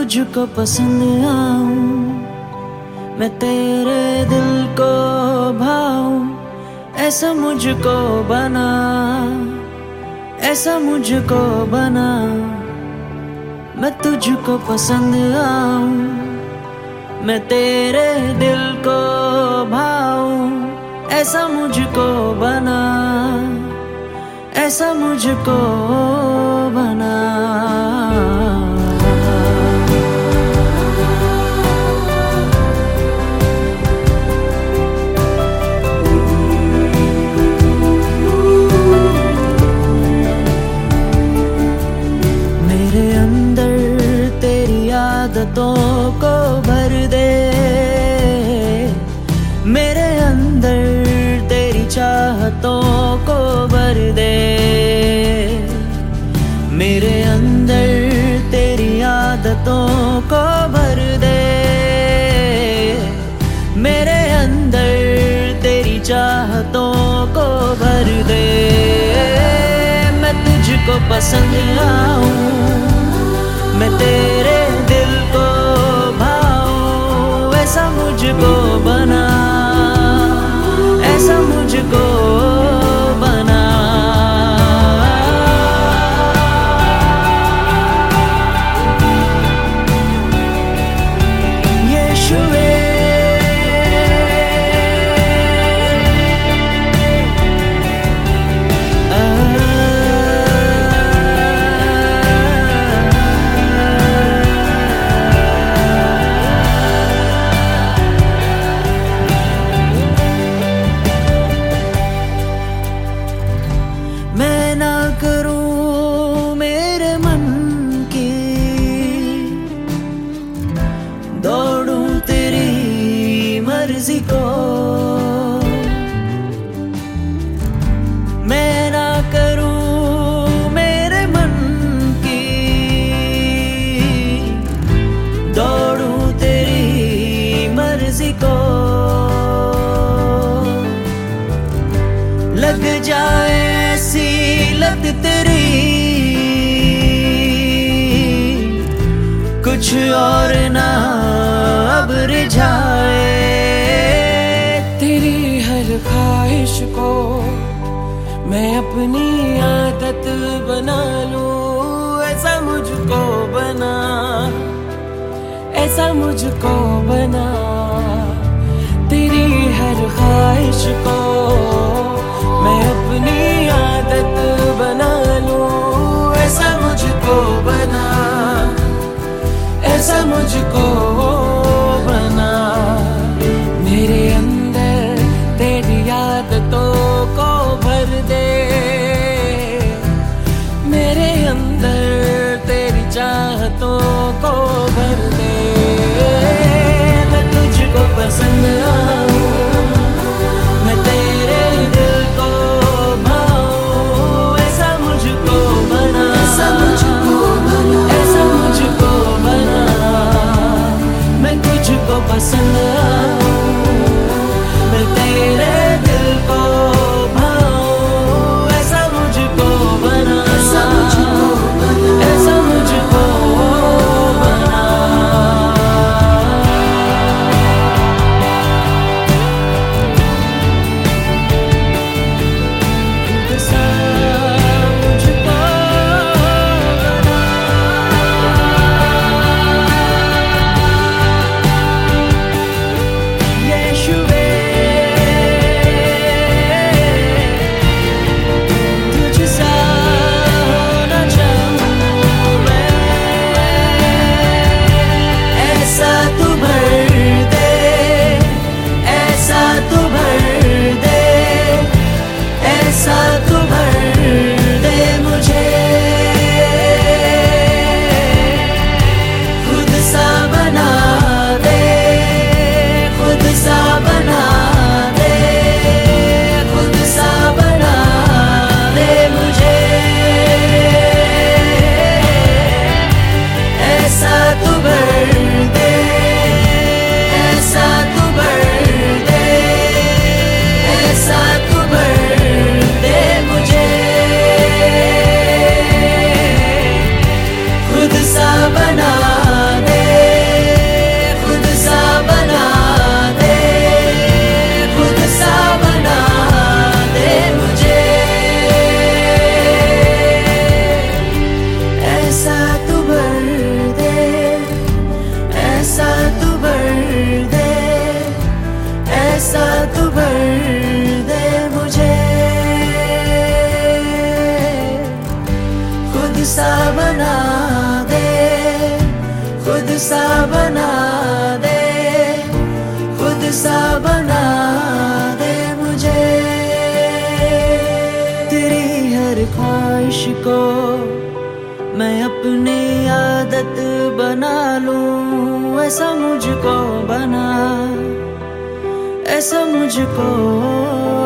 तुझको पसंद आऊं, मैं तेरे दिल को भाऊं, ऐसा मुझको बना, ऐसा मुझको बना। मैं तुझको पसंद आऊं, मैं तेरे दिल को भाऊं, ऐसा मुझको बना, ऐसा मुझको बना। मेरे अंदर तेरी आदतों को भर दे, मेरे अंदर तेरी चाहतों को भर दे, मेरे अंदर तेरी आदतों को भर दे, मेरे अंदर तेरी चाहतों को भर दे। मैं तुझको पसंद आऊं, मैं तेरे दिल को भाऊं, ऐसा मुझको बना, ऐसा मुझको बना। यीशुए मैं ना करूं मेरे मन की, दौड़ूं तेरी मर्जी को। मैं ना करूं मेरे मन की, दौड़ूं तेरी मर्जी को। लग जाए ऐसी लत तेरी, कुछ और ना अब रिझाए। तेरी हर ख्वाहिश को मैं अपनी आदत बना लूं, ऐसा मुझको बना, ऐसा मुझको बना। तेरी हर ख्वाहिश को मैं अपनी आदत बना लूं, ऐसा मुझको बना, ऐसा मुझको बना। मेरे अंदर तेरी आदतों को भर दे, मेरे अंदर तेरी चाहतों को भर दे। मैं तुझको पसंद आऊं, मैं तेरे दिल को भाऊं, ऐसा मुझको बना, ऐसा मुझको बना, ऐसा मुझको बना। मैं तुझको पसंद आऊं, मैं तेरे दिल को भाऊं, ऐसा मुझको बना, ऐसा मुझको बना, ऐसा मुझको बना। ऐसा मुझको बना। ख्वाहिश को मैं अपनी आदत बना लूं। ऐसा मुझको